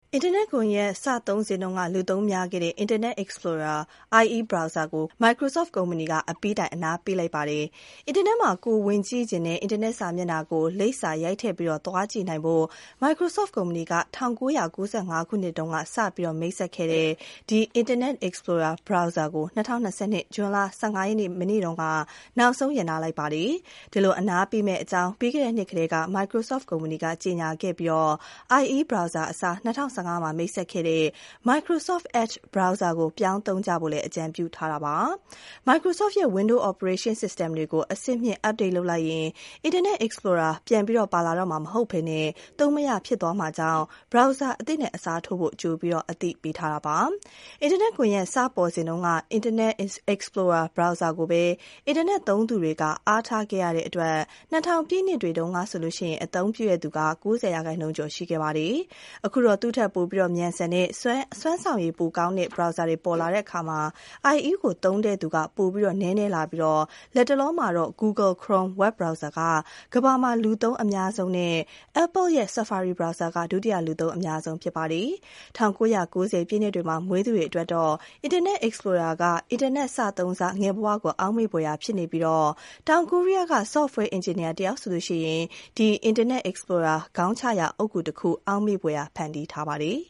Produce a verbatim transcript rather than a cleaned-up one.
Internet ကွန်ရက်စသုံးစဉ်တုန်းကလူသုံးများခဲ့တဲ့ Internet Explorer I E browser ကို Microsoft ကုမ္ပဏီကအပြီးတိုင်အနားပေးလိုက်ပါတယ်။ Internet မှာကိုယ်ဝင်ကြည့်ချင်တဲ့ Internet စာမျက်နှာကိုလိပ်စာရိုက်ထည့်ပြီးသွားကြည့်နိုင်ဖို့ Microsoft ကုမ္ပဏီက၁၉၉၅ ခုနှစ်တုန်းကစပြီးမိတ်ဆက်ခဲ့တဲ့ဒီ Internet Explorer browser ကို၂၀၂၂ ဇွန်လ၁၅ ရက်နေ့မနေ့တုန်းကနောက်ဆုံးရပ်နားလိုက်ပါတယ်။ဒီလိုအနားပေးမယ့်အကြောင်းပြီးခဲ့တဲ့နှစ်ကတည်းက Microsoft ကုမ္ပဏီကကြေညာခဲ့ပြီး I E browser အစား၂၀၁၅မှာမိတ်ဆက်ခဲ့တဲ့ Microsoft Edge browser ကိုပြောင်းသုံးကြဖို့လည်းအကြံပြုထားတာပါ။ Microsoft ရဲ့ Windows Operation System တွေကိုအဆင့်မြင့် update လုပ်လိုက်ရင် Internet Explorer ပြန်ပြီးပါလာတော့မှာမဟုတ်ဘဲသုံးမရဖြစ်သွားမှာကြောင့် browser အသစ်နဲ့အစားထိုးဖို့ကြိုပြီးအသိပေးထားတာပါ။ Internet ကွန်ရက်စပေါ်စဉ်တုန်းက Internet Explorer browser ကိုပဲ Internet သုံးသူတွေကအားထားခဲ့ရတဲ့အတွက်၂၀၀၀ ပြည့်နှစ်တွေတုန်းကဆိုရင်အသုံးပြုသူက၉၀ ရာခိုင်နှုန်းကျော်ရှိခဲ့ပါတယ်။အခုတော့သူ့ထက်ပိုပြီးမြန်ဆန်တဲ့စွမ်းစွမ်းဆောင်ရည်ပိုကောင်းတဲ့ browser တွေပေါ်လာတဲ့အခါမှာ I E ကိုသုံးတဲ့သူကပိုပြီးနည်းနည်းလာပြီး လက်တလောမှာတော့ Google Chrome web browser ကကမ္ဘာမှာလူသုံးအများဆုံးနဲ့ Apple ရဲ့ Safari browser ကဒုတိယလူသုံးအများဆုံးဖြစ်ပါတယ်။၁၉၉၀ ပြည့်နှစ်တွေမှာမွေးသူတွေအတွက်တော့ Internet Explorer က Internet စသုံးစငယ်ဘဝကိုအောက်မေ့ဖွယ်ရာဖြစ်နေပြီးတောင်ကိုရီးယားက software engineer တယောက်ဆိုရင်ဒီ Internet Explorer ခေါင်းချရာအုတ်ဂူတစ်ခုအောက်မေ့ဖွယ်ရာဖန်တီးထားပါတယ်